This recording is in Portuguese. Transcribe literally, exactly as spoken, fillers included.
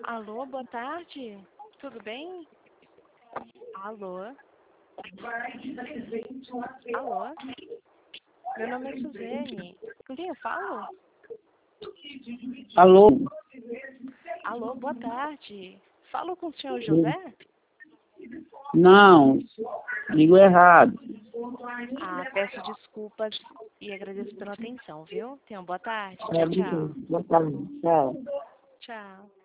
Alô, boa tarde. Tudo bem? Alô? Alô? Meu nome é Suzane. Com quem eu falo? Alô? Alô, boa tarde. Falo com o senhor José? Não, ligo errado. Ah, peço desculpas e agradeço pela atenção, viu? Tenha uma boa tarde. É, Tchau, tchau. boa tarde, tchau. Tchau.